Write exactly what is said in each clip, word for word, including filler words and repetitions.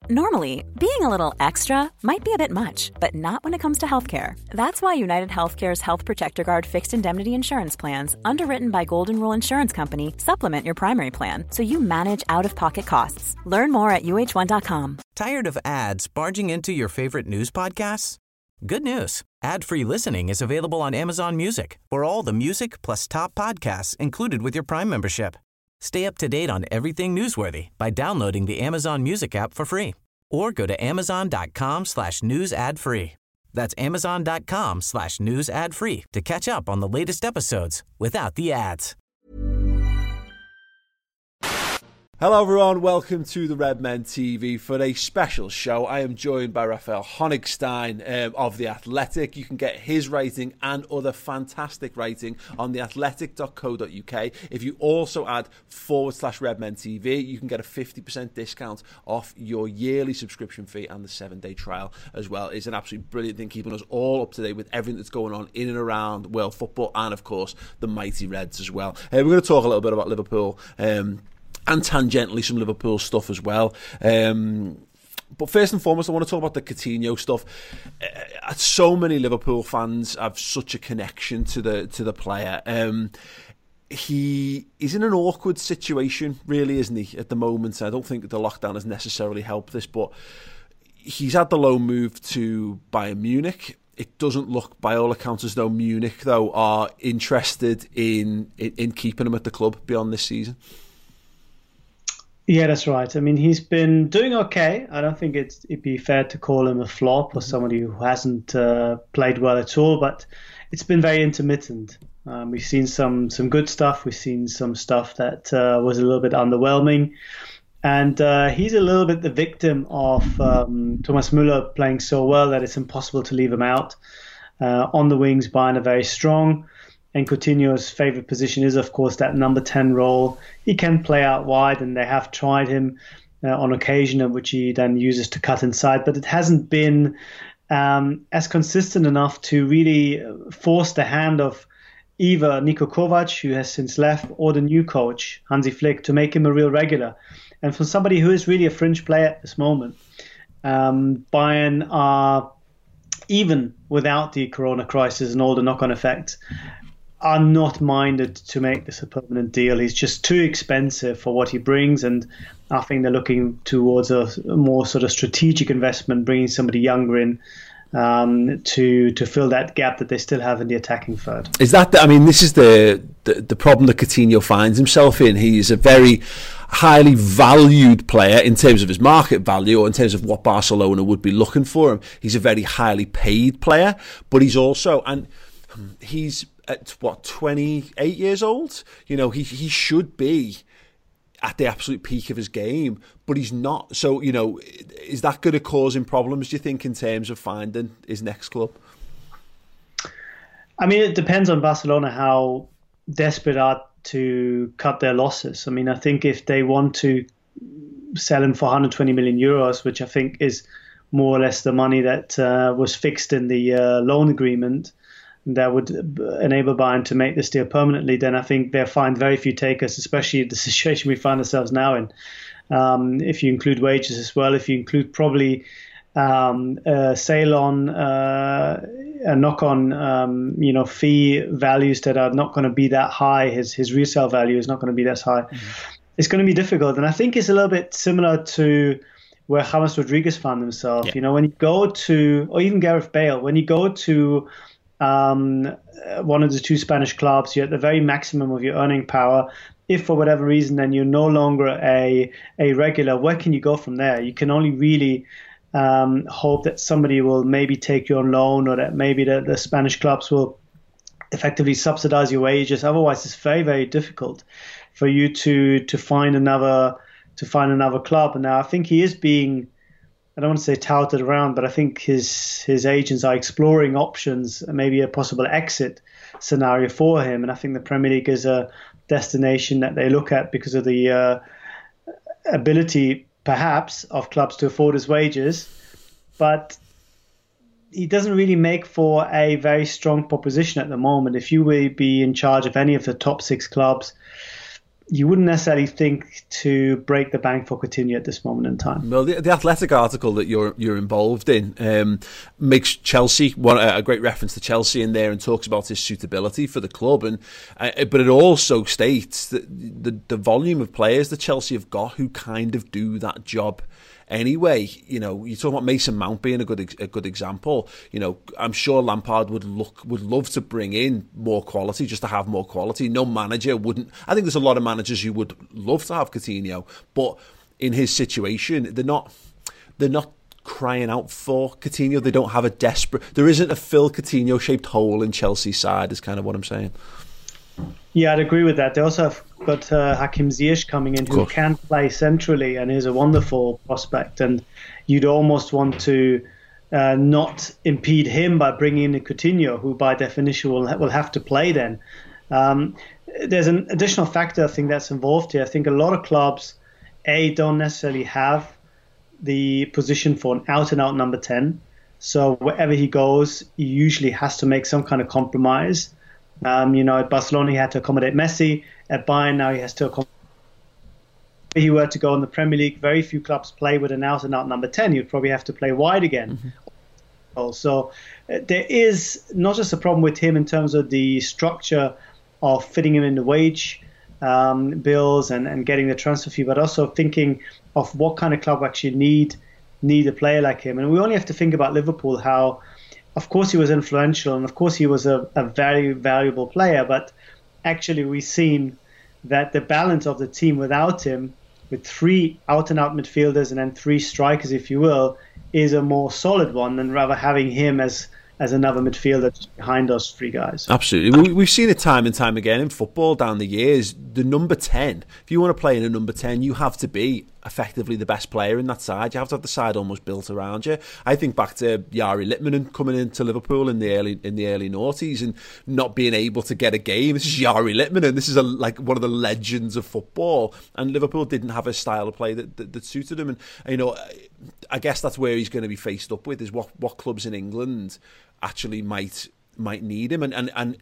Normally, being a little extra might be a bit much, but not when it comes to healthcare. That's why United Healthcare's Health Protector Guard fixed indemnity insurance plans, underwritten by Golden Rule Insurance Company, supplement your primary plan so you manage out-of-pocket costs. Learn more at U H one dot com. Tired of ads barging into your favorite news podcasts? Good news. Ad-free listening is available on Amazon Music for all the music plus top podcasts included with your Prime membership. Stay up to date on everything newsworthy by downloading the Amazon Music app for free or go to amazon.com slash news ad free. That's amazon.com slash news ad free to catch up on the latest episodes without the ads. Hello everyone, welcome to the Redmen T V for a special show. I am joined by Raphael Honigstein um, of The Athletic. You can get his writing and other fantastic writing on the athletic dot co dot uk. If you also add forward slash Redmen T V, you can get a fifty percent discount off your yearly subscription fee, and the seven-day trial as well. It's an absolutely brilliant thing, keeping us all up to date with everything that's going on in and around world football, and of course the mighty Reds as well. Uh, we're going to talk a little bit about Liverpool, um, and tangentially some Liverpool stuff as well. Um, but first and foremost, I want to talk about the Coutinho stuff. Uh, so many Liverpool fans have such a connection to the to the player. Um, he is in an awkward situation, really, isn't he, at the moment? I don't think the lockdown has necessarily helped this, but he's had the loan move to Bayern Munich. It doesn't look, by all accounts, as though Munich, though, are interested in, in, in keeping him at the club beyond this season. Yeah, that's right. I mean, he's been doing okay. I don't think it's, it'd be fair to call him a flop or somebody who hasn't uh, played well at all, but it's been very intermittent. Um, we've seen some some good stuff. We've seen some stuff that uh, was a little bit underwhelming. And uh, he's a little bit the victim of um, Thomas Müller playing so well that it's impossible to leave him out. Uh, on the wings, Bayern are very strong. And Coutinho's favourite position is, of course, that number ten role. He can play out wide, and they have tried him uh, on occasion, which he then uses to cut inside. But it hasn't been um, as consistent enough to really force the hand of either Niko Kovac, who has since left, or the new coach, Hansi Flick, to make him a real regular. And for somebody who is really a fringe player at this moment, um, Bayern are, even without the corona crisis and all the knock-on effects, are not minded to make this a permanent deal. He's just too expensive for what he brings, and I think they're looking towards a, a more sort of strategic investment, bringing somebody younger in um, to to fill that gap that they still have in the attacking third. Is that the, I mean, this is the, the the problem that Coutinho finds himself in. He's a very highly valued player in terms of his market value, or in terms of what Barcelona would be looking for him. He's a very highly paid player, but he's also, and he's at what, twenty-eight years old? You know, he he should be at the absolute peak of his game, but he's not. So, you know, is that going to cause him problems, do you think, in terms of finding his next club? I mean, it depends on Barcelona how desperate are to cut their losses. I mean, I think if they want to sell him for one hundred twenty million euros, which I think is more or less the money that uh, was fixed in the uh, loan agreement, that would enable Bayern to make this deal permanently, then I think they'll find very few takers, especially the situation we find ourselves now in. Um, if you include wages as well, if you include probably um, a sale on uh, a knock-on, um, you know, fee values that are not going to be that high. His his resale value is not going to be that high. Mm-hmm. It's going to be difficult, and I think it's a little bit similar to where James Rodriguez found himself. Yeah. You know, when you go to, or even Gareth Bale, when you go to um, one of the two Spanish clubs, you're at the very maximum of your earning power. If for whatever reason then you're no longer a a regular, where can you go from there? You can only really um, hope that somebody will maybe take you on loan, or that maybe the, the Spanish clubs will effectively subsidize your wages. Otherwise, it's very, very difficult for you to to find another to find another club. And now I think he is being, I don't want to say touted around, but I think his his agents are exploring options, maybe a possible exit scenario for him. And I think the Premier League is a destination that they look at because of the uh, ability, perhaps, of clubs to afford his wages. But he doesn't really make for a very strong proposition at the moment. If you will be in charge of any of the top six clubs, you wouldn't necessarily think to break the bank for Coutinho at this moment in time. Well, the, the Athletic article that you're you're involved in um, makes Chelsea one a great reference to Chelsea in there and talks about his suitability for the club, and uh, but it also states that the the volume of players that Chelsea have got who kind of do that job. Anyway, you know, you talk about Mason Mount being a good a good example. You know, I'm sure Lampard would look would love to bring in more quality, just to have more quality. No manager wouldn't. I think there's a lot of managers who would love to have Coutinho, but in his situation, they're not they're not crying out for Coutinho. They don't have a desperate. There isn't a Phil Coutinho shaped hole in Chelsea's side. Is kind of what I'm saying. Yeah, I'd agree with that. They also have got uh, Hakim Ziyech coming in, who can play centrally and is a wonderful prospect. And you'd almost want to uh, not impede him by bringing in Coutinho, who by definition will will have to play then. Um, there's an additional factor I think that's involved here. I think a lot of clubs, A, don't necessarily have the position for an out-and-out number ten. So wherever he goes, he usually has to make some kind of compromise. Um, you know, at Barcelona, he had to accommodate Messi. At Bayern, now he has to accommodate. If he were to go in the Premier League, very few clubs play with an out-and-out number ten. You'd probably have to play wide again. Mm-hmm. So uh, there is not just a problem with him in terms of the structure of fitting him in the wage um, bills and, and getting the transfer fee, but also thinking of what kind of club actually need need a player like him. And we only have to think about Liverpool, how of course he was influential and of course he was a, a very valuable player, but actually we've seen that the balance of the team without him, with three out-and-out midfielders and then three strikers, if you will, is a more solid one than rather having him as as another midfielder behind those three guys. Absolutely. We've seen it time and time again in football down the years. The number ten, if you want to play in a number ten, you have to be effectively the best player in that side. You have to have the side almost built around you. I think back to Jari Litmanen coming into Liverpool in the early in the early noughties and not being able to get a game. This is Jari Litmanen. This is a, like one of the legends of football. And Liverpool didn't have a style of play that, that, that suited him. And, you know, I guess that's where he's going to be faced up with, is what, what clubs in England actually might might need him, and, and and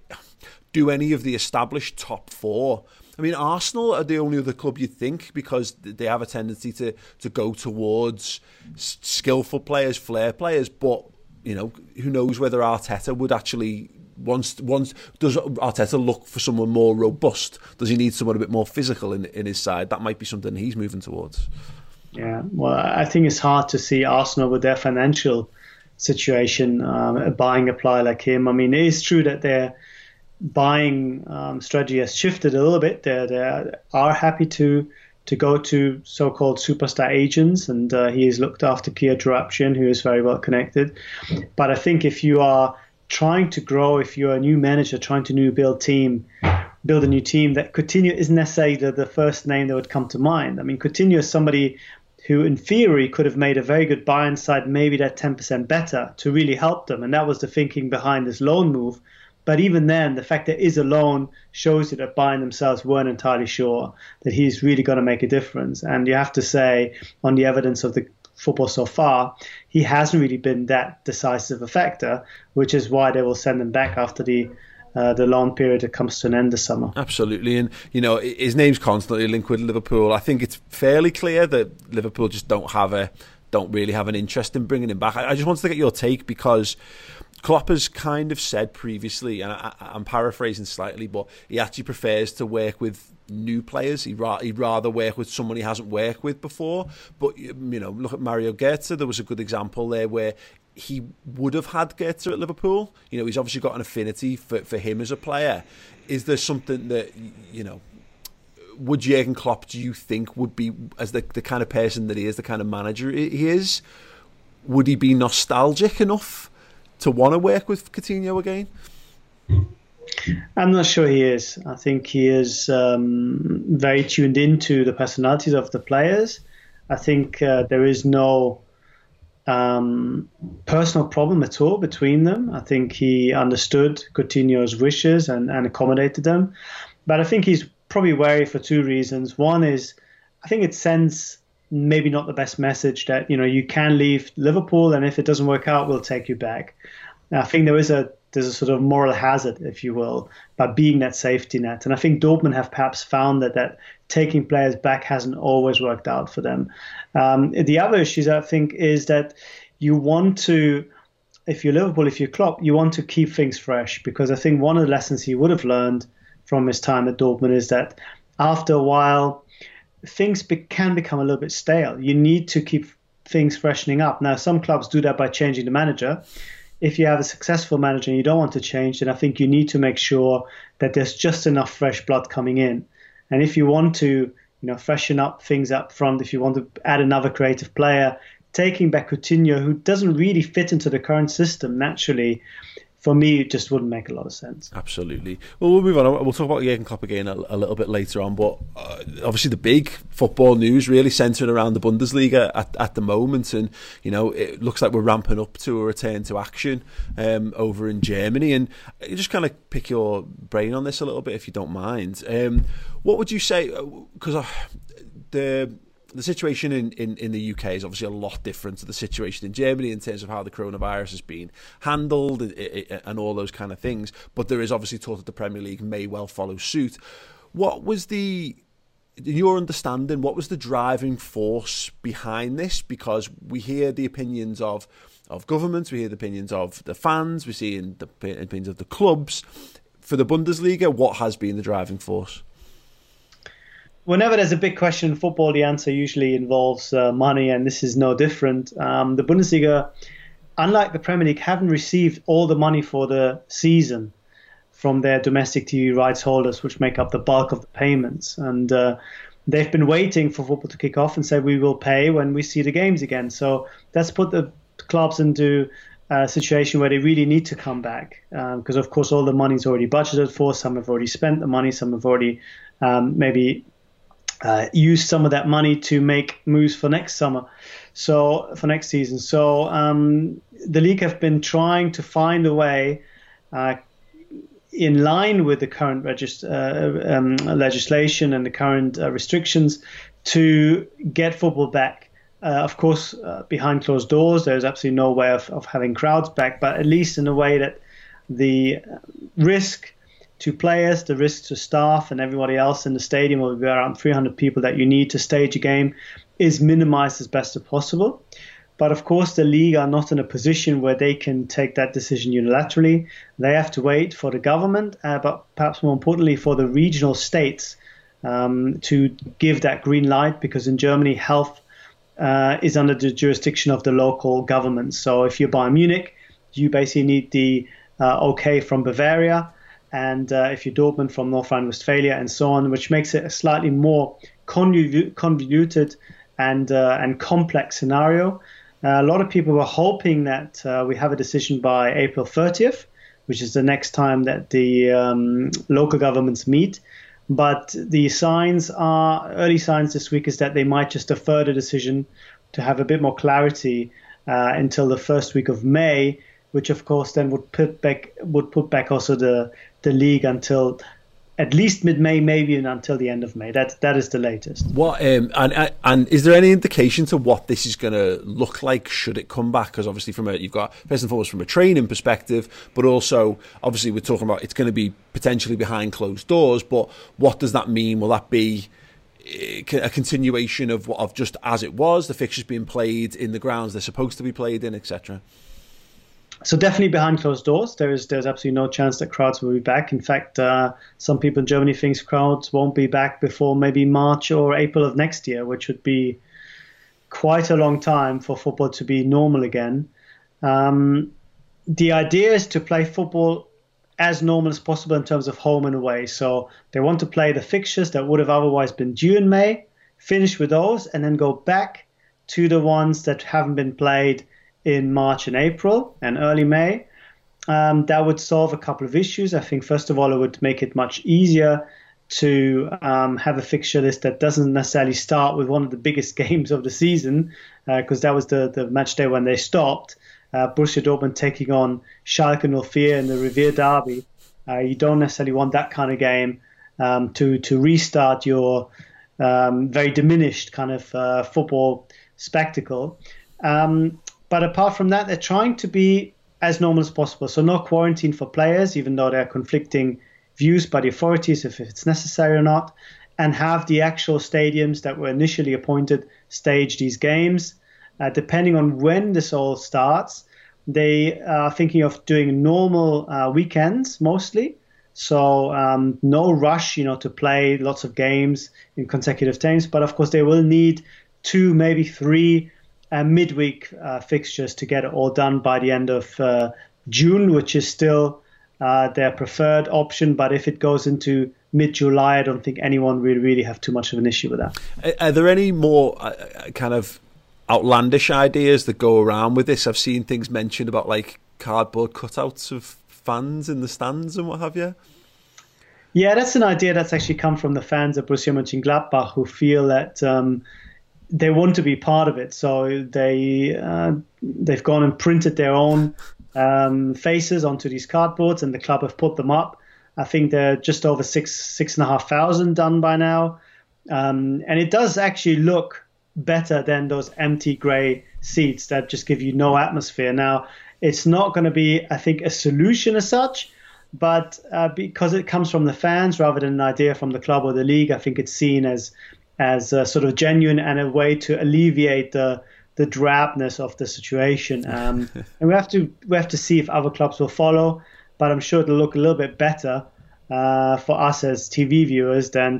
do any of the established top four. I mean, Arsenal are the only other club you'd think, because they have a tendency to to go towards skillful players, flair players. But you know, who knows whether Arteta would actually once once does Arteta look for someone more robust? Does he need someone a bit more physical in in his side? That might be something he's moving towards. Yeah, well, I think it's hard to see Arsenal with their financial situation um, buying a player like him. I mean, it is true that their buying um, strategy has shifted a little bit. They they are happy to to go to so-called superstar agents, and uh, he has looked after Kia Joorabchian, who is very well connected. But I think if you are trying to grow, if you're a new manager trying to new build team, build a new team, that Coutinho isn't necessarily the, the first name that would come to mind. I mean, Coutinho is somebody who in theory could have made a very good Bayern side, maybe that ten percent better, to really help them. And that was the thinking behind this loan move. But even then, the fact that it is a loan shows you that Bayern themselves weren't entirely sure that he's really going to make a difference. And you have to say, on the evidence of the football so far, he hasn't really been that decisive a factor, which is why they will send him back after the Uh, the loan period that comes to an end this summer. Absolutely. And, you know, his name's constantly linked with Liverpool. I think it's fairly clear that Liverpool just don't have a, don't really have an interest in bringing him back. I, I just wanted to get your take, because Klopp has kind of said previously, and I, I'm paraphrasing slightly, but he actually prefers to work with new players. He'd, ra- he'd rather work with someone he hasn't worked with before. But, you know, look at Mario Götze. There was a good example there where he would have had Götze at Liverpool. You know, he's obviously got an affinity for, for him as a player. Is there something that, you know, would Jurgen Klopp, do you think, would be, as the, the kind of person that he is, the kind of manager he is, would he be nostalgic enough to want to work with Coutinho again? I'm not sure he is. I think he is um, very tuned into the personalities of the players. I think uh, there is no Um, personal problem at all between them. I think he understood Coutinho's wishes and, and accommodated them. But I think he's probably wary for two reasons. One is, I think it sends maybe not the best message that, you know, you can leave Liverpool and if it doesn't work out, we'll take you back. Now, I think there is a there's a sort of moral hazard, if you will, by being that safety net. And I think Dortmund have perhaps found that that taking players back hasn't always worked out for them. Um, the other issues, I think, is that you want to, if you're Liverpool, if you're Klopp, you want to keep things fresh, because I think one of the lessons he would have learned from his time at Dortmund is that after a while, things be- can become a little bit stale. You need to keep things freshening up. Now, some clubs do that by changing the manager. If you have a successful manager and you don't want to change, then I think you need to make sure that there's just enough fresh blood coming in. And if you want to, you know, freshen up things up front, if you want to add another creative player, taking back Coutinho, who doesn't really fit into the current system naturally, for me, it just wouldn't make a lot of sense. Absolutely. Well, we'll move on. We'll talk about Jurgen Klopp again a, a little bit later on, but uh, obviously the big football news really centering around the Bundesliga at, at the moment, and you know it looks like we're ramping up to a return to action um, over in Germany. And you just kind of pick your brain on this a little bit, if you don't mind. Um, what would you say? Because uh, the The situation in, in, in the U K is obviously a lot different to the situation in Germany in terms of how the coronavirus has been handled and all those kind of things. But there is obviously talk that the Premier League may well follow suit. What was the, in your understanding, what was the driving force behind this? Because we hear the opinions of, of governments, we hear the opinions of the fans, we see in the opinions of the clubs. For the Bundesliga, what has been the driving force? Whenever there's a big question in football, the answer usually involves uh, money, and this is no different. Um, the Bundesliga, unlike the Premier League, haven't received all the money for the season from their domestic T V rights holders, which make up the bulk of the payments. And uh, they've been waiting for football to kick off and say, we will pay when we see the games again. So that's put the clubs into a situation where they really need to come back, because, um, of course, all the money's already budgeted for. Some have already spent the money. Some have already um, maybe... Uh, use some of that money to make moves for next summer, so for next season. So um, the league have been trying to find a way, uh, in line with the current regist- uh, um, legislation and the current uh, restrictions, to get football back. Uh, of course, uh, behind closed doors, there's absolutely no way of, of having crowds back, but at least in a way that the risk to players, the risk to staff and everybody else in the stadium, will be around three hundred people that you need to stage a game, is minimized as best as possible. But of course, the league are not in a position where they can take that decision unilaterally. They have to wait for the government, uh, but perhaps more importantly for the regional states um, to give that green light, because in Germany, health uh, is under the jurisdiction of the local government. So if you're Bayern Munich, you basically need the uh, okay from Bavaria. And uh, if you're Dortmund, from North Rhine-Westphalia, and so on, which makes it a slightly more convolu- convoluted and uh, and complex scenario. Uh, a lot of people were hoping that uh, we have a decision by April thirtieth, which is the next time that the um, local governments meet. But the signs are, early signs this week, is that they might just defer the decision to have a bit more clarity uh, until the first week of May, which of course then would put back would put back also the the league until at least mid-May, maybe until the end of May. That that is the latest. What um, and and is there any indication to what this is going to look like should it come back? Because obviously, from a you've got first and foremost from a training perspective, but also obviously we're talking about it's going to be potentially behind closed doors. But what does that mean? Will that be a continuation of what of just as it was, the fixtures being played in the grounds they're supposed to be played in, et cetera? So definitely behind closed doors. There is there's absolutely no chance that crowds will be back. In fact, uh, some people in Germany think crowds won't be back before maybe March or April of next year, which would be quite a long time for football to be normal again. Um, the idea is to play football as normal as possible in terms of home and away. So they want to play the fixtures that would have otherwise been due in May, finish with those, and then go back to the ones that haven't been played in March and April and early May. Um, that would solve a couple of issues. I think, first of all, it would make it much easier to um, have a fixture list that doesn't necessarily start with one of the biggest games of the season, because uh, that was the, the match day when they stopped. Uh, Borussia Dortmund taking on Schalke null vier in the Revier Derby. Uh, you don't necessarily want that kind of game um, to, to restart your um, very diminished kind of uh, football spectacle. Um, But apart from that, they're trying to be as normal as possible. So no quarantine for players, even though there are conflicting views by the authorities if it's necessary or not, and have the actual stadiums that were initially appointed stage these games. Uh, depending on when this all starts, they are thinking of doing normal uh, weekends mostly. So um, no rush, you know, to play lots of games in consecutive times. But of course, they will need two, maybe three uh, midweek uh, fixtures to get it all done by the end of uh, June, which is still uh, their preferred option. But if it goes into mid-July, I don't think anyone will really have too much of an issue with that. Are there any more uh, kind of outlandish ideas that go around with this? I've seen things mentioned about like cardboard cutouts of fans in the stands and what have you. Yeah, that's an idea that's actually come from the fans of Borussia Mönchengladbach, who feel that um, they want to be part of it. So they uh, they've gone and printed their own um, faces onto these cardboards, and the club have put them up. I think they're just over six six and a half thousand done by now, um, and it does actually look better than those empty grey seats that just give you no atmosphere. Now, it's not going to be, I think, a solution as such, but uh, because it comes from the fans rather than an idea from the club or the league, I think it's seen as as uh, sort of genuine and a way to alleviate the the drabness of the situation. Um, and we have to we have to see if other clubs will follow, but I'm sure it'll look a little bit better uh, for us as T V viewers than.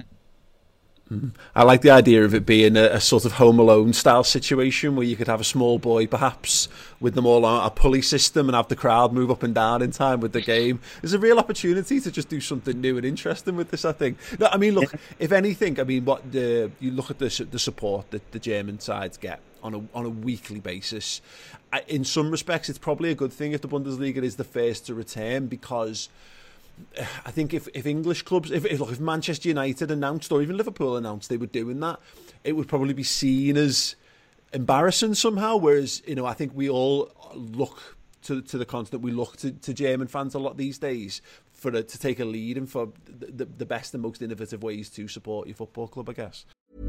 I like the idea of it being a, a sort of Home Alone style situation where you could have a small boy perhaps with them all on a pulley system and have the crowd move up and down in time with the game. There's a real opportunity to just do something new and interesting with this, I think. No, I mean, look, if anything, I mean, what the you look at the the support that the German sides get on a on a weekly basis. In some respects, it's probably a good thing if the Bundesliga is the first to return, because I think if, if English clubs, if, if, look, if Manchester United announced, or even Liverpool announced they were doing that, it would probably be seen as embarrassing somehow. Whereas, you know, I think we all look to to the continent, we look to, to German fans a lot these days for a, to take a lead and for the, the best and most innovative ways to support your football club, I guess.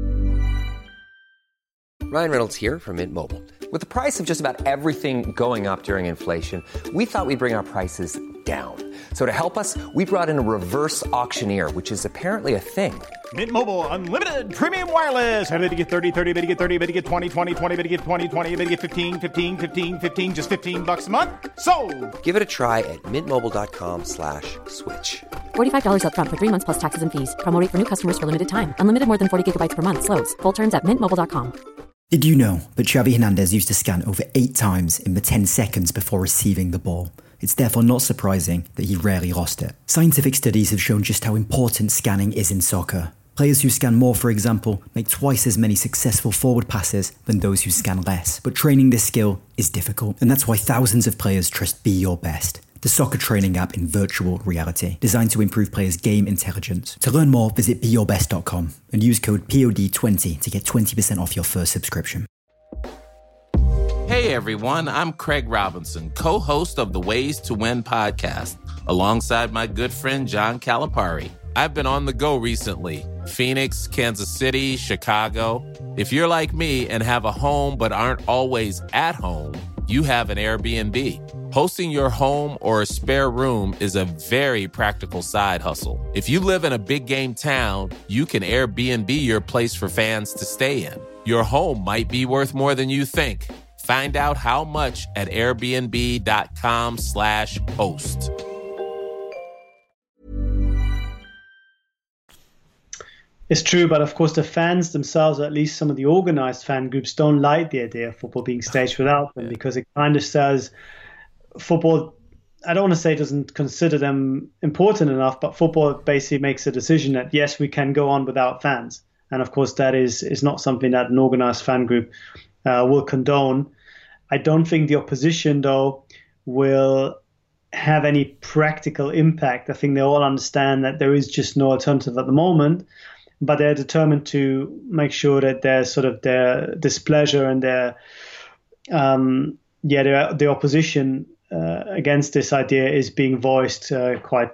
Ryan Reynolds here from Mint Mobile. With the price of just about everything going up during inflation, we thought we'd bring our prices down. So to help us, we brought in a reverse auctioneer, which is apparently a thing. Mint Mobile Unlimited Premium Wireless. How to get thirty, thirty, how to get thirty, how to get twenty, twenty, twenty, how to get twenty, twenty, how to get fifteen, fifteen, fifteen, fifteen, just fifteen bucks a month? Sold! Give it a try at mintmobile.com slash switch. forty-five dollars up front for three months plus taxes and fees. Promo rate for new customers for limited time. Unlimited more than forty gigabytes per month. Slows full terms at mint mobile dot com. Did you know that Xavi Hernandez used to scan over eight times in the ten seconds before receiving the ball? It's therefore not surprising that he rarely lost it. Scientific studies have shown just how important scanning is in soccer. Players who scan more, for example, make twice as many successful forward passes than those who scan less. But training this skill is difficult, and that's why thousands of players trust Be Your Best, the soccer training app in virtual reality, designed to improve players' game intelligence. To learn more, visit be your best dot com and use code P O D twenty to get twenty percent off your first subscription. Hey everyone, I'm Craig Robinson, co-host of the Ways to Win podcast, alongside my good friend John Calipari. I've been on the go recently. Phoenix, Kansas City, Chicago. If you're like me and have a home but aren't always at home, you have an Airbnb. Hosting your home or a spare room is a very practical side hustle. If you live in a big game town, you can Airbnb your place for fans to stay in. Your home might be worth more than you think. Find out how much at airbnb.com slash host. It's true, but of course the fans themselves, or at least some of the organized fan groups, don't like the idea of football being staged without them, yeah. because it kind of says football, I don't want to say it doesn't consider them important enough, but football basically makes a decision that, yes, we can go on without fans. And of course that is, is not something that an organized fan group uh, will condone. I don't think the opposition, though, will have any practical impact. I think they all understand that there is just no alternative at the moment, but they're determined to make sure that their sort of their displeasure and their um, yeah their the opposition uh, against this idea is being voiced uh, quite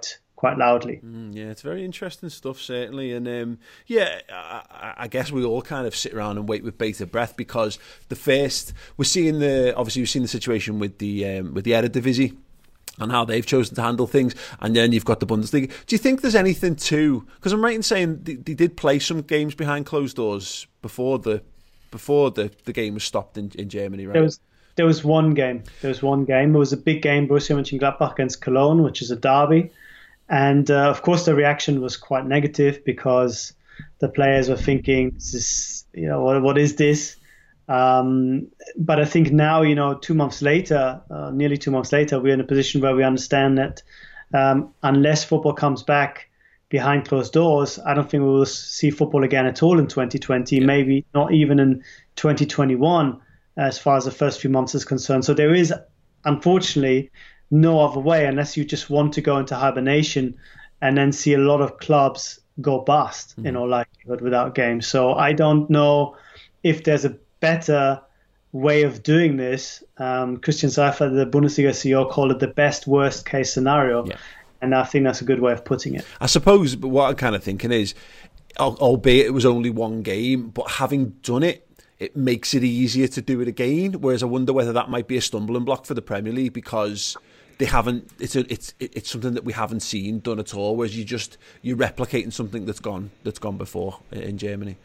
quite loudly. Mm, yeah, it's very interesting stuff, certainly. And um, yeah, I, I guess we all kind of sit around and wait with bated breath, because the first, we're seeing the, obviously we've seen the situation with the um, with the Eredivisie and how they've chosen to handle things, and then you've got the Bundesliga. Do you think there's anything to, because I'm right in saying they, they did play some games behind closed doors before the before the, the game was stopped in, in Germany, right? There was there was one game. There was one game. It was a big game, Borussia Mönchengladbach against Cologne, which is a derby. And uh, of course, the reaction was quite negative, because the players were thinking, "This is, you know, what, what is this?" Um, but I think now, you know, two months later, uh, nearly two months later, we're in a position where we understand that um, unless football comes back behind closed doors, I don't think we will see football again at all in twenty twenty. Yeah. Maybe not even in twenty twenty-one, as far as the first few months is concerned. So there is, unfortunately, no other way, unless you just want to go into hibernation and then see a lot of clubs go bust, mm. in all likelihood, without games. So I don't know if there's a better way of doing this. Um, Christian Seifert, the Bundesliga C E O, called it the best worst case scenario. Yeah. And I think that's a good way of putting it. I suppose, but what I'm kind of thinking is, albeit it was only one game, but having done it, it makes it easier to do it again. Whereas I wonder whether that might be a stumbling block for the Premier League, because they haven't. It's a, it's it's something that we haven't seen done at all. Whereas you just you're replicating something that's gone that's gone before in Germany.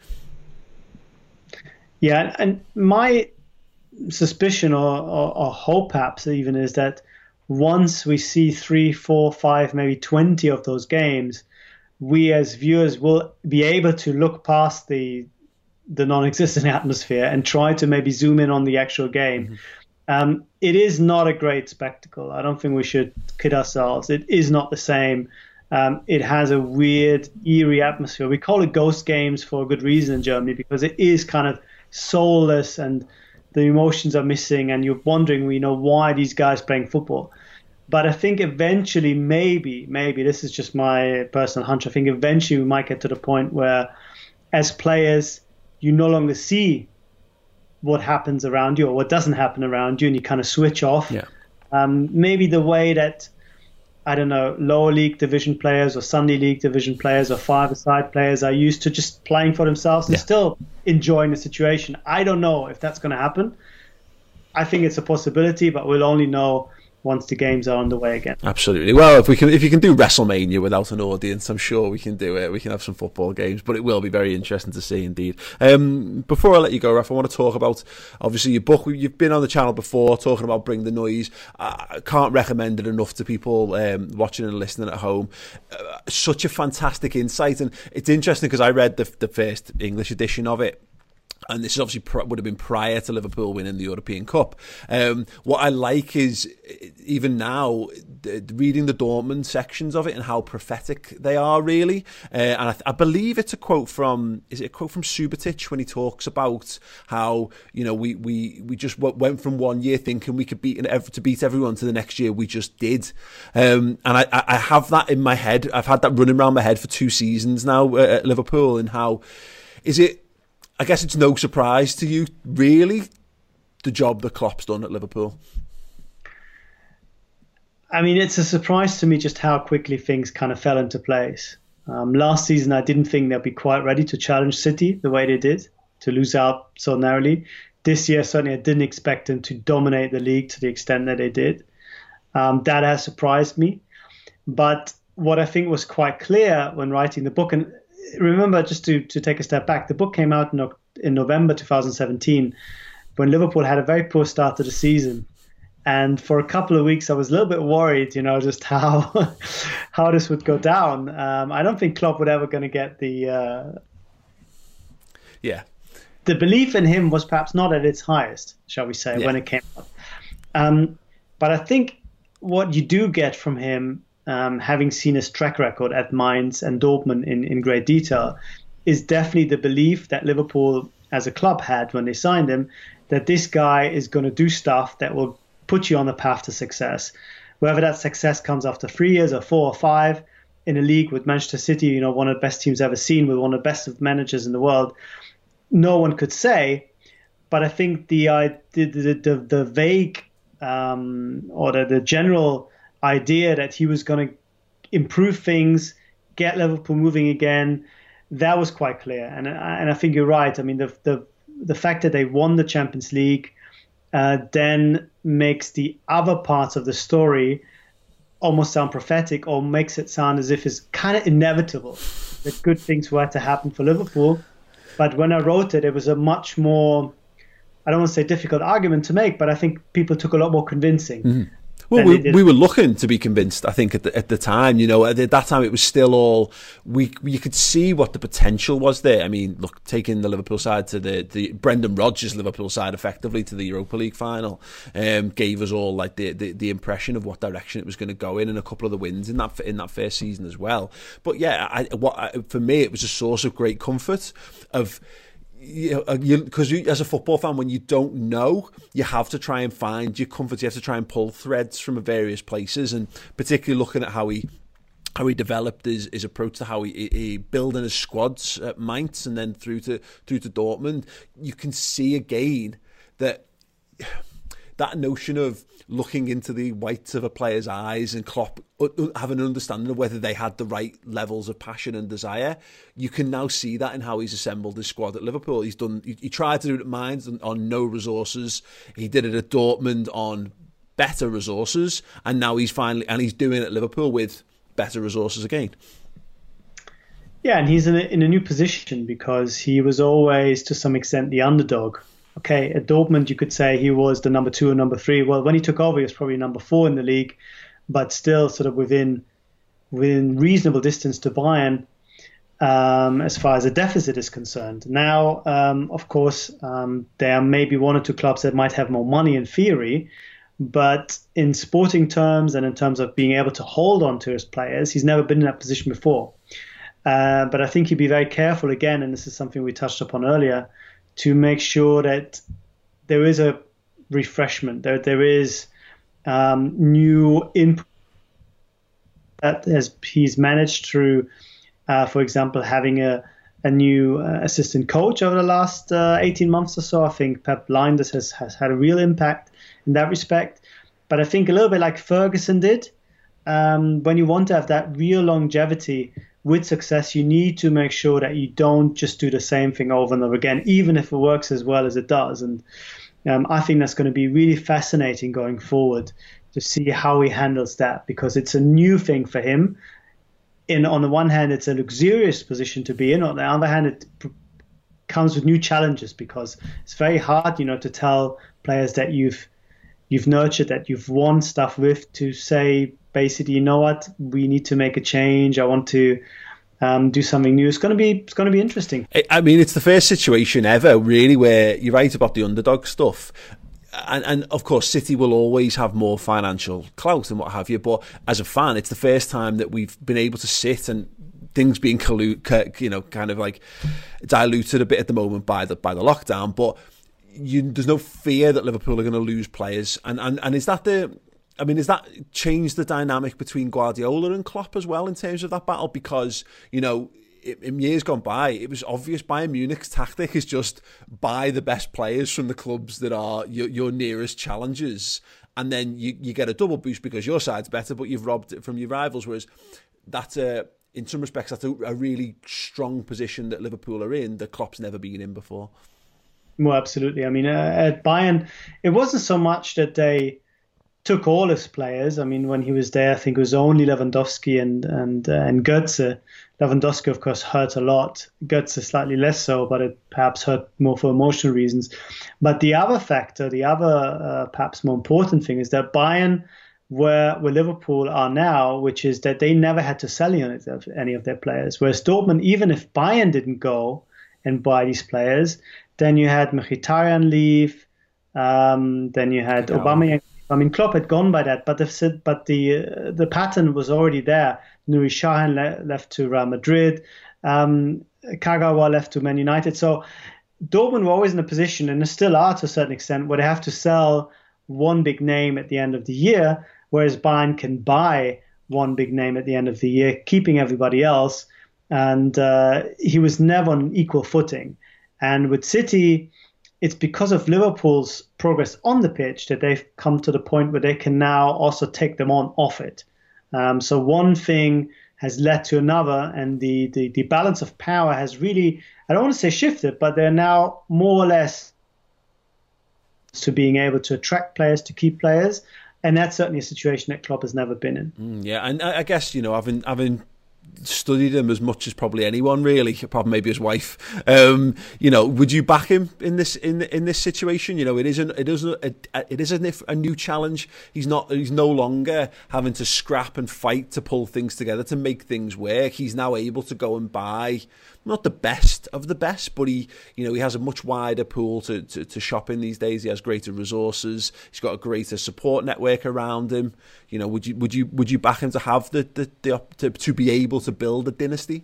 Yeah, and my suspicion or, or, or hope, perhaps even, is that once we see three, four, five, maybe twenty of those games, we as viewers will be able to look past the the non-existent atmosphere and try to maybe zoom in on the actual game. Mm-hmm. Um, it is not a great spectacle. I don't think we should kid ourselves. It is not the same. Um, it has a weird, eerie atmosphere. We call it ghost games for a good reason in Germany, because it is kind of soulless and the emotions are missing, and you're wondering, you know, why are these guys playing football? But I think eventually, maybe, maybe, this is just my personal hunch, I think eventually we might get to the point where, as players, you no longer see what happens around you or what doesn't happen around you, and you kind of switch off. Yeah. Um, maybe the way that, I don't know, lower league division players or Sunday league division players or five-a-side players are used to just playing for themselves and yeah. still enjoying the situation. I don't know if that's going to happen. I think it's a possibility, but we'll only know once the games are underway again. Absolutely. Well, if we can, if you can do WrestleMania without an audience, I'm sure we can do it. We can have some football games, but it will be very interesting to see indeed. Um, before I let you go, Raf, I want to talk about, obviously, your book. You've been on the channel before talking about Bring the Noise. I can't recommend it enough to people um, watching and listening at home. Uh, such a fantastic insight, and it's interesting because I read the, the first English edition of it. And this is obviously pr- would have been prior to Liverpool winning the European Cup. Um, what I like is, even now, the, reading the Dortmund sections of it and how prophetic they are, really. Uh, and I, th- I believe it's a quote from, is it a quote from Subotic when he talks about how, you know, we we, we just w- went from one year thinking we could beat an ev- to beat everyone to the next year we just did. Um, and I, I have that in my head. I've had that running around my head for two seasons now uh, at Liverpool, and how is it, I guess it's no surprise to you, really, the job that Klopp's done at Liverpool. I mean, it's a surprise to me just how quickly things kind of fell into place. Um, last season, I didn't think they'd be quite ready to challenge City the way they did, to lose out so narrowly. This year, certainly, I didn't expect them to dominate the league to the extent that they did. Um, that has surprised me. But what I think was quite clear when writing the book, and remember, just to, to take a step back, the book came out in, in November twenty seventeen, when Liverpool had a very poor start to the season. And for a couple of weeks, I was a little bit worried, you know, just how how this would go down. Um, I don't think Klopp would ever going to get the... Uh, yeah. The belief in him was perhaps not at its highest, shall we say, yeah. when it came up. Um, but I think what you do get from him, Um, having seen his track record at Mainz and Dortmund in, in great detail, is definitely the belief that Liverpool as a club had when they signed him, that this guy is going to do stuff that will put you on the path to success. Whether that success comes after three years or four or five in a league with Manchester City, you know, one of the best teams ever seen, with one of the best of managers in the world, no one could say. But I think the uh, the, the, the, the vague um, or the, the general idea that he was going to improve things, get Liverpool moving again. That was quite clear. And, and I think you're right. I mean, the, the, the fact that they won the Champions League uh, then makes the other parts of the story almost sound prophetic, or makes it sound as if it's kind of inevitable that good things were to happen for Liverpool. But when I wrote it, it was a much more, I don't want to say difficult argument to make, but I think people took a lot more convincing. Mm-hmm. Well, we, we were looking to be convinced, I think, at the, at the time. You know, at that time it was still all, we you could see what the potential was there. I mean, look, taking the Liverpool side to the, the Brendan Rodgers Liverpool side effectively to the Europa League final um, gave us all like the, the, the impression of what direction it was going to go in, and a couple of the wins in that in that first season as well. But yeah, I, what I, for me, it was a source of great comfort of, you know, because you, as a football fan, when you don't know, you have to try and find your comfort. You have to try and pull threads from various places, and particularly looking at how he how he developed his, his approach to how he, he building his squads at Mainz and then through to through to Dortmund. You can see again that that notion of looking into the whites of a player's eyes and Klopp having an understanding of whether they had the right levels of passion and desire. You can now see that in how he's assembled his squad at Liverpool. He's done. He, he tried to do it at Mainz on, on no resources. He did it at Dortmund on better resources, and now he's finally and he's doing it at Liverpool with better resources again. Yeah, and he's in a, in a new position because he was always, to some extent, the underdog. Okay, at Dortmund, you could say he was the number two or number three. Well, when he took over, he was probably number four in the league, but still sort of within within reasonable distance to Bayern um, as far as a deficit is concerned. Now, um, of course, um, there are maybe one or two clubs that might have more money in theory, but in sporting terms and in terms of being able to hold on to his players, he's never been in that position before. Uh, but I think he'd be very careful again, and this is something we touched upon earlier, to make sure that there is a refreshment, there there is um, new input that has he's managed through, uh, for example, having a a new uh, assistant coach over the last uh, eighteen months or so. I think Pep Lijnders has has had a real impact in that respect. But I think a little bit like Ferguson did, um, when you want to have that real longevity with success, you need to make sure that you don't just do the same thing over and over again, even if it works as well as it does. And um, I think that's going to be really fascinating going forward to see how he handles that, because it's a new thing for him. In on the one hand, it's a luxurious position to be in. On the other hand, it p- comes with new challenges, because it's very hard, you know, to tell players that you've you've nurtured, that you've won stuff with, to say, basically, you know what, we need to make a change. I want to um, do something new. It's going to be it's going to be interesting. I mean, it's the first situation ever, really, where you're right about the underdog stuff. And, and of course, City will always have more financial clout and what have you. But as a fan, it's the first time that we've been able to sit and things being collu- you know, kind of like diluted a bit at the moment by the by the lockdown. But you, there's no fear that Liverpool are going to lose players. And, and and is that the? I mean, has that changed the dynamic between Guardiola and Klopp as well in terms of that battle? Because, you know, in years gone by, it was obvious Bayern Munich's tactic is just buy the best players from the clubs that are your, your nearest challengers, and then you, you get a double boost because your side's better, but you've robbed it from your rivals. Whereas that's a, in some respects, that's a, a really strong position that Liverpool are in that Klopp's never been in before. Well, absolutely. I mean, uh, at Bayern, it wasn't so much that they took all his players. I mean, when he was there, I think it was only Lewandowski and and uh, and Götze. Lewandowski, of course, hurt a lot. Götze slightly less so, but it perhaps hurt more for emotional reasons. But the other factor, the other uh, perhaps more important thing, is that Bayern, where where Liverpool are now, which is that they never had to sell any of, any of their players. Whereas Dortmund, even if Bayern didn't go and buy these players, then you had Mkhitaryan leave, um, then you had Aubameyang. I mean, Klopp had gone by that, but the but the uh, the pattern was already there. Nuri Sahin le- left to Real Madrid, um, Kagawa left to Man United. So Dortmund were always in a position, and they still are to a certain extent, where they have to sell one big name at the end of the year, whereas Bayern can buy one big name at the end of the year, keeping everybody else. And uh, he was never on equal footing. And with City, it's because of Liverpool's progress on the pitch that they've come to the point where they can now also take them on off it. Um, so one thing has led to another, and the, the, the balance of power has really, I don't want to say shifted, but they're now more or less to being able to attract players, to keep players. And that's certainly a situation that Klopp has never been in. Mm, yeah, and I guess, you know, having having studied him as much as probably anyone, really, probably maybe his wife, um, you know, would you back him in this in in this situation? You know, it isn't it isn't a, it isn't a new challenge. He's not he's no longer having to scrap and fight to pull things together to make things work. He's now able to go and buy not the best of the best, but he, you know, he has a much wider pool to, to, to shop in these days. He has greater resources. He's got a greater support network around him. You know, would you would you would you back him to have the the, the to, to be able to build a dynasty?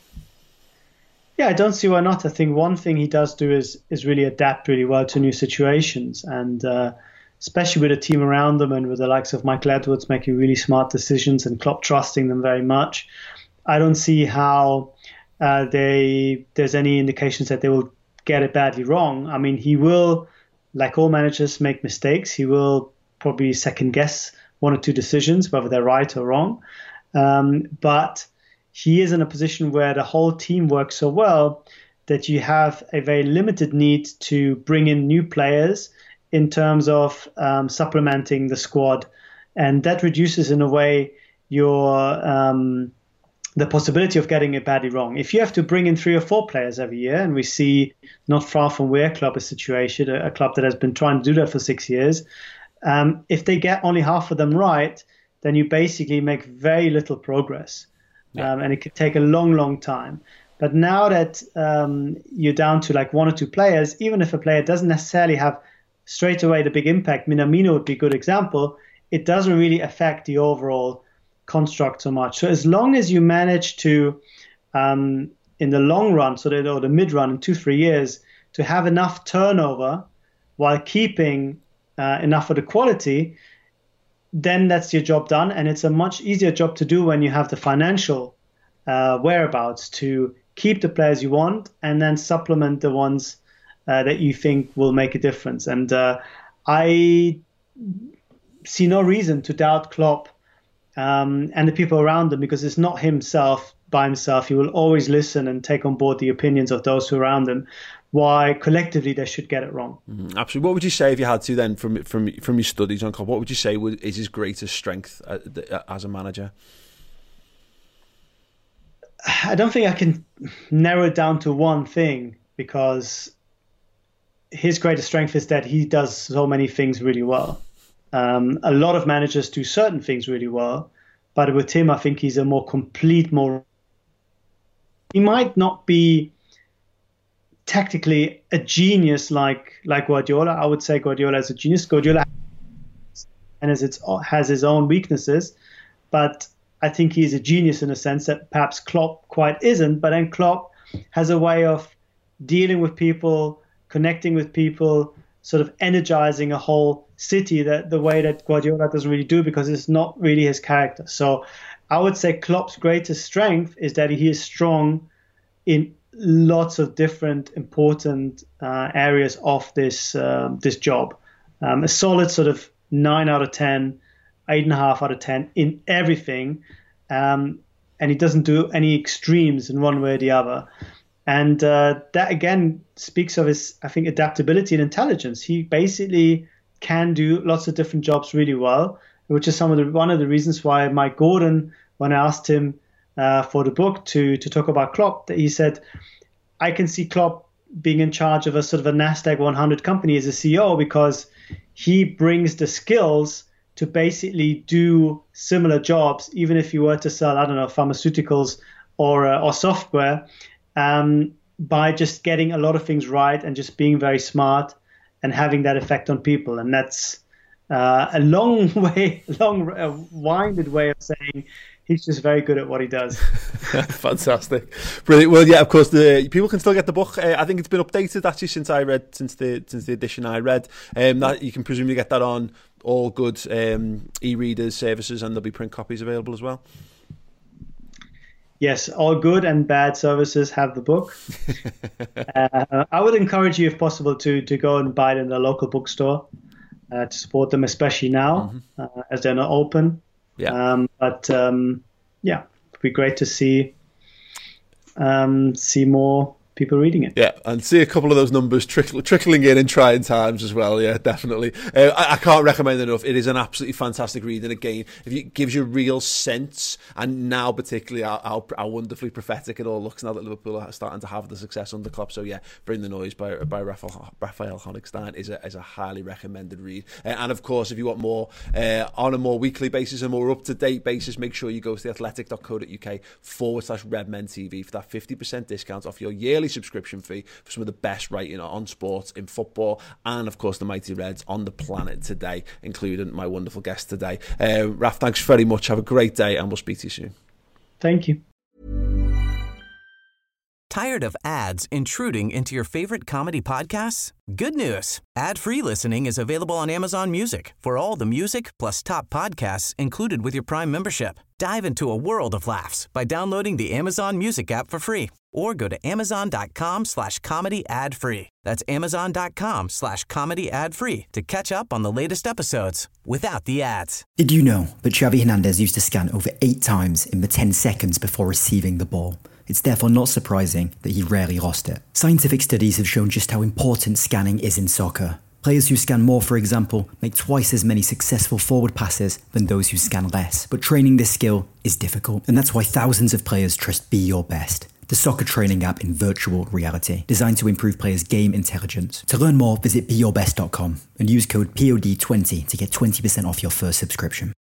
Yeah, I don't see why not. I think one thing he does do is is really adapt really well to new situations, and uh, especially with a team around them and with the likes of Michael Edwards making really smart decisions and Klopp trusting them very much. I don't see how uh, they there's any indications that they will get it badly wrong. I mean, he will, like all managers, make mistakes. He will probably second guess one or two decisions, whether they're right or wrong. Um, but he is in a position where the whole team works so well that you have a very limited need to bring in new players in terms of um, supplementing the squad. And that reduces, in a way, your um, the possibility of getting it badly wrong. If you have to bring in three or four players every year, and we see not far from where Klopp is situated, a, a club that has been trying to do that for six years, um, if they get only half of them right, then you basically make very little progress. Yeah. Um, and it could take a long, long time. But now that um, you're down to like one or two players, even if a player doesn't necessarily have straight away the big impact, Minamino would be a good example, it doesn't really affect the overall construct so much. So as long as you manage to, um, in the long run, so that, or the mid run in two, three years, to have enough turnover while keeping uh, enough of the quality, then that's your job done. And it's a much easier job to do when you have the financial uh, whereabouts to keep the players you want and then supplement the ones uh, that you think will make a difference. And uh, I see no reason to doubt Klopp um, and the people around him, because it's not himself by himself. He will always listen and take on board the opinions of those who are around him. Why collectively they should get it wrong. Mm, absolutely. What would you say, if you had to then, from from from your studies on Klopp, what would you say is his greatest strength as a manager? I don't think I can narrow it down to one thing, because his greatest strength is that he does so many things really well. Um, a lot of managers do certain things really well, but with him, I think he's a more complete, more... He might not be tactically a genius like like Guardiola. I would say Guardiola is a genius. Guardiola and has its has his own weaknesses, but I think he's a genius in a sense that perhaps Klopp quite isn't. But then Klopp has a way of dealing with people, connecting with people, sort of energizing a whole city that the way that Guardiola doesn't really do, because it's not really his character. So I would say Klopp's greatest strength is that he is strong in lots of different important uh, areas of this uh, this job. Um, a solid sort of nine out of ten, eight and a half out of ten in everything, um, and he doesn't do any extremes in one way or the other. And uh, that again speaks of his, I think, adaptability and intelligence. He basically can do lots of different jobs really well, which is some of the one of the reasons why Mike Gordon, when I asked him Uh, for the book to to talk about Klopp, that he said, I can see Klopp being in charge of a sort of a NASDAQ one hundred company as a C E O, because he brings the skills to basically do similar jobs, even if you were to sell, I don't know, pharmaceuticals or uh, or software, um, by just getting a lot of things right and just being very smart and having that effect on people. And that's uh, a long way, long, uh, winded way of saying he's just very good at what he does. Fantastic, brilliant. Well, yeah, of course, the people can still get the book. Uh, I think it's been updated actually since I read, since the since the edition I read. Um, that you can presumably get that on all good um, e-readers services, and there'll be print copies available as well. Yes, all good and bad services have the book. uh, I would encourage you, if possible, to to go and buy it in the local bookstore uh, to support them, especially now mm-hmm. uh, as they're not open. Yeah. Um, but um, yeah, it'd be great to see um, see more people reading it. Yeah, and see a couple of those numbers trickle, trickling in in trying times as well. Yeah, definitely. Uh, I, I can't recommend it enough. It is an absolutely fantastic read, and again, if it gives you a real sense, and now particularly how, how, how wonderfully prophetic it all looks now that Liverpool are starting to have the success under Klopp. So yeah, Bring the Noise by by Raphael, Raphael Honigstein is a, is a highly recommended read. Uh, and of course, if you want more uh, on a more weekly basis, a more up-to-date basis, make sure you go to theathletic.co.uk forward slash Redmen T V for that fifty percent discount off your yearly subscription fee for some of the best writing on sports in football, and of course the mighty Reds on the planet today, including my wonderful guest today. uh, Raf, thanks very much, have a great day, and we'll speak to you soon. Thank you. Tired of ads intruding into your favorite comedy podcasts? Good news. Ad-free listening is available on Amazon Music for all the music plus top podcasts included with your Prime membership. Dive into a world of laughs by downloading the Amazon Music app for free, or go to amazon.com slash comedy ad free. That's amazon.com slash comedy ad free to catch up on the latest episodes without the ads. Did you know that Xavi Hernandez used to scan over eight times in the ten seconds before receiving the ball? It's therefore not surprising that he rarely lost it. Scientific studies have shown just how important scanning is in soccer. Players who scan more, for example, make twice as many successful forward passes than those who scan less. But training this skill is difficult, and that's why thousands of players trust Be Your Best, the soccer training app in virtual reality, designed to improve players' game intelligence. To learn more, visit be your best dot com and use code P O D twenty to get twenty percent off your first subscription.